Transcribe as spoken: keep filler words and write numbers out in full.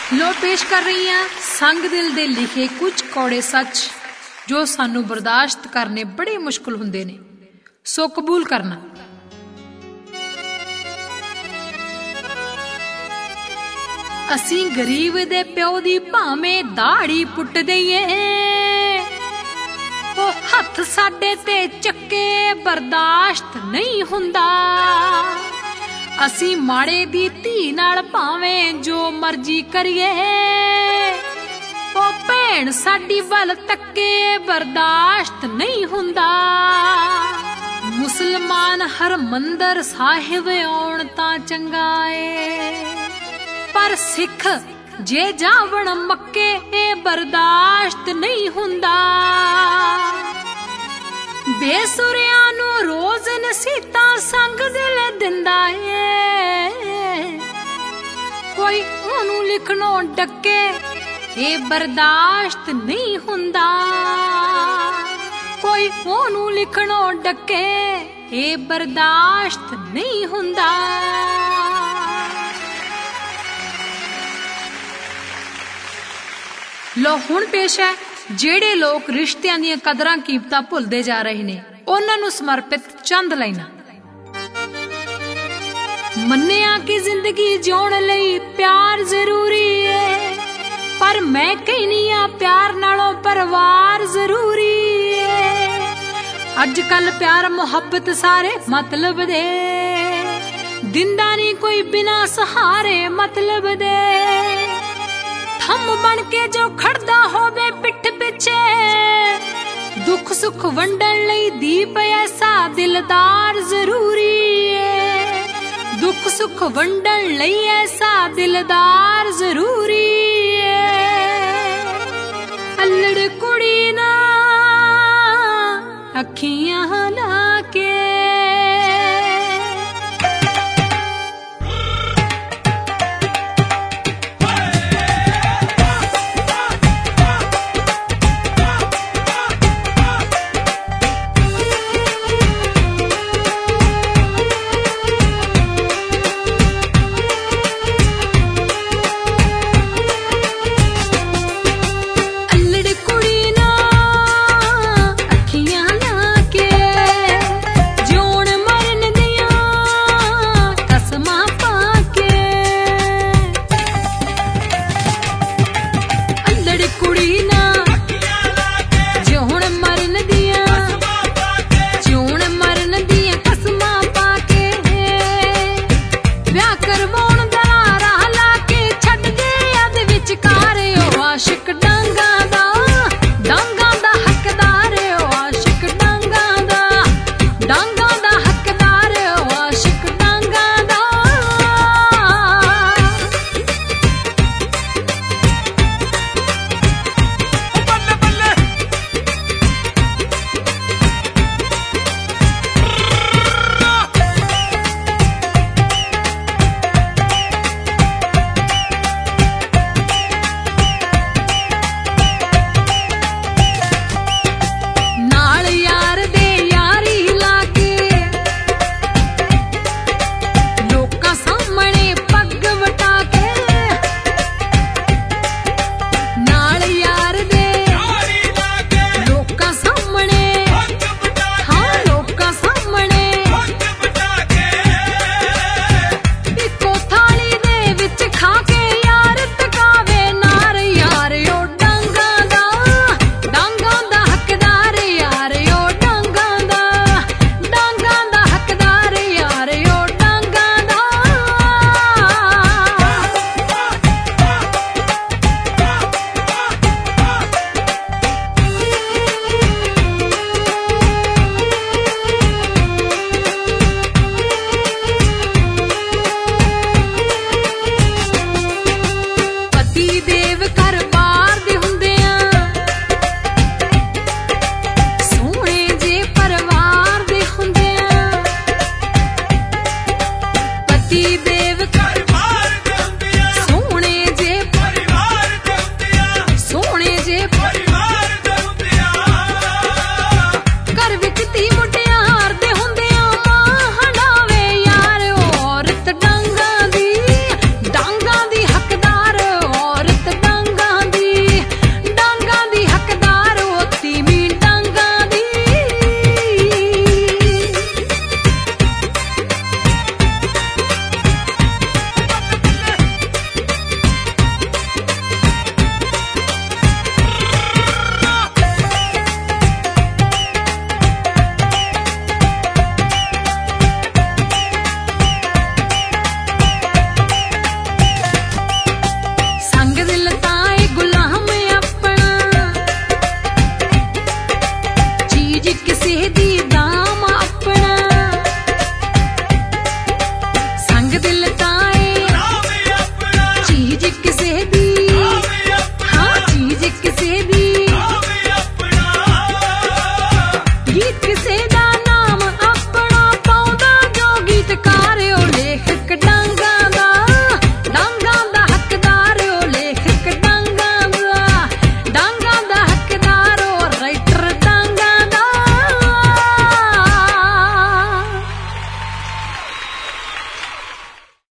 लो पेश कर रही हैं संग दिल दे लिखे कुछ कौड़े सच जो सानू बर्दाश्त करने बड़े मुश्किल हुंदे ने, सो कबूल करना। असी गरीब दे प्यो दी भावें दाड़ी पुट दईए, ओ हथ साडे ते चक्के बर्दाश्त नहीं हुंदा। असी माड़े दी धी नाल भावें जो मर्जी करिए, ओ भैण साडी वल तक्के बर्दाश्त नहीं हुंदा। मुसलमान हर मंदर साहिब आउण तां चंगा ए, पर सिख जे जावण मक्के ए बर्दाश्त नहीं हुंदा। बेसुरिया नू रोज नसीता संग दिल दिंदा ए, कोई ओनू लिखनो डके ए बर्दाश्त नहीं हुंदा। कोई ओनू लिखनो डके ए बर्दाश्त नहीं हुंदा। लो हुण पेश है ਜਿਹੜੇ ਲੋਕ ਰਿਸ਼ਤਿਆਂ ਦੀਆਂ ਕਦਰਾਂ ਕੀਮਤਾਂ ਭੁੱਲਦੇ ਜਾ ਰਹੇ ਨੇ, ਉਹਨਾਂ ਨੂੰ ਸਮਰਪਿਤ ਚੰਦ ਲਾਈਨਾਂ। ਮੰਨਿਆ ਕਿ ਜ਼ਿੰਦਗੀ ਜਿਉਣ ਲਈ ਪਿਆਰ ਜ਼ਰੂਰੀ ਏ, ਪਰ ਮੈਂ ਕਹਿਨੀ ਆ ਪਿਆਰ ਨਾਲੋਂ ਪਰਿਵਾਰ ਜ਼ਰੂਰੀ ਏ। ਅੱਜ ਕੱਲ ਪਿਆਰ ਮੁਹੱਬਤ ਸਾਰੇ ਮਤਲਬ ਦੇ ਦਿੰਦਾ ਨਹੀਂ ਕੋਈ ਬਿਨਾ ਸਹਾਰੇ ਮਤਲਬ ਦੇ। हम बन के जो खड़दा होवे पिठ पिछे, दुख सुख वंडन लई दीप ऐसा दिलदार जरूरी है। दुख सुख वंडन लई ऐसा दिलदार जरूरी